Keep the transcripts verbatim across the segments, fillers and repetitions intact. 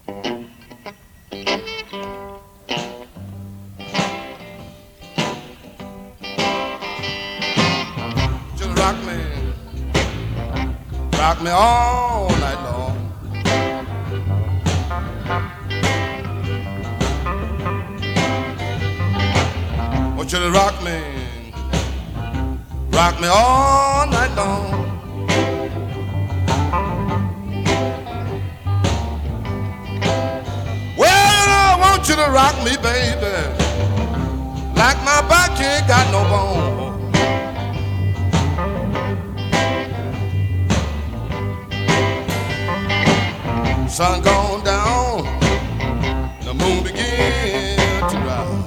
Just rock me, rock me all night long. Want you to rock me, rock me all night long. Well, I want you to rock me, baby, like my back ain't got no bone. Sun gone down, the moon begin to rise.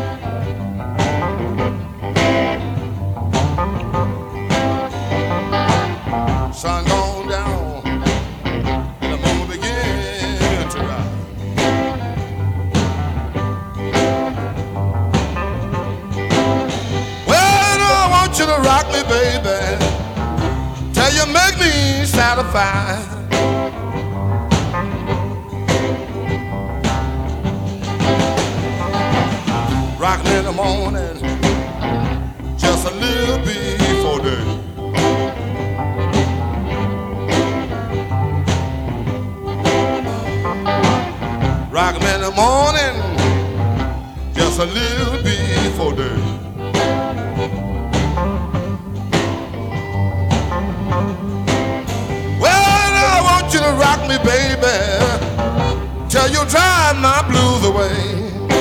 Sun gone down, and the moon begin to rise. Well, I want you to rock me, baby, till you make me satisfied. Rock me in the morning, just a little before day. Rock me in the morning, just a little before day. Well, I want you to rock me, baby, till you drive my blues away.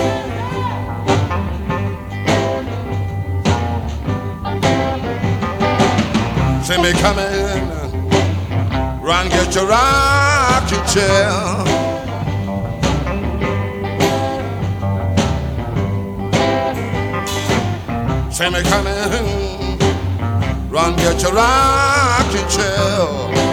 See me coming, run, get your rocking chair. See me coming, run, get your rocking chair.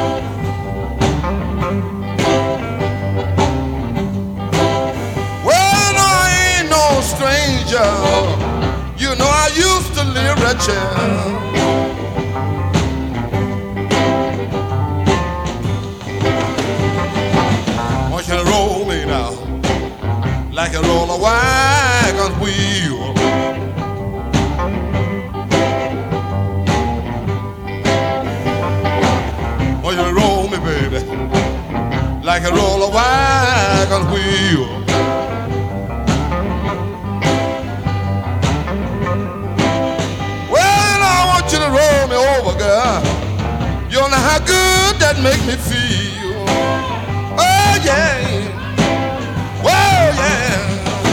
Well, I ain't no stranger, you know I used to live right here. You roll me now like you roll a wagon wheel. Oh, you roll me, baby, like you roll a wagon wheel. Well, I want you to roll me over, girl. You know how good that make me feel. Oh yeah, whoa yeah.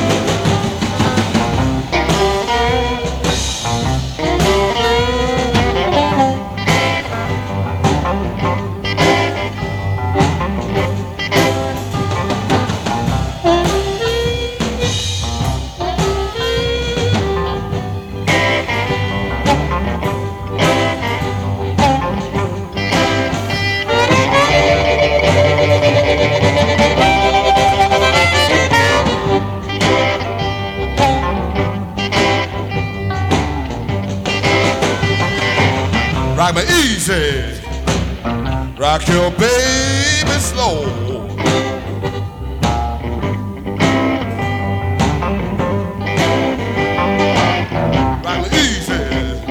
Rock me easy, rock your baby slow. Rock me easy,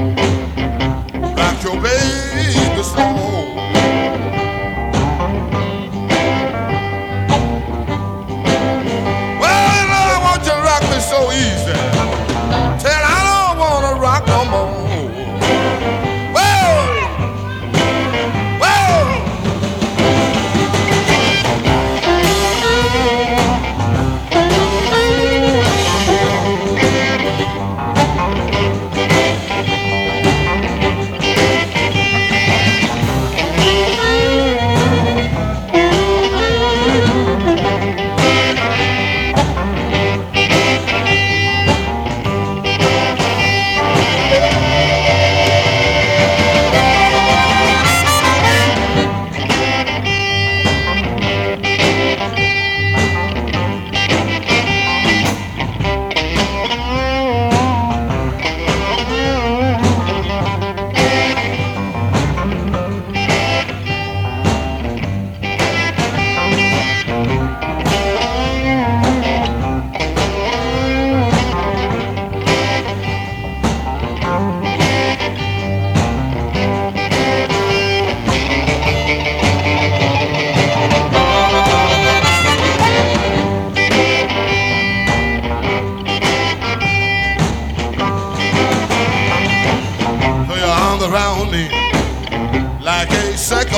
rock your baby slow. Well, I want you to rock me so easy, till I don't wanna rock no more.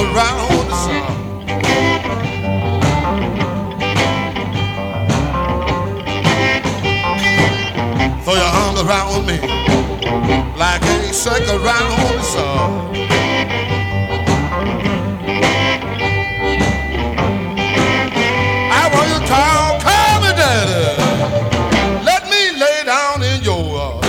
around the sun. Throw your arms around me like a circle around the sun. I want you to call, call me daddy. Let me lay down in your arms.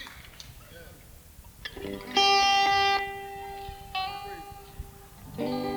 Thank you.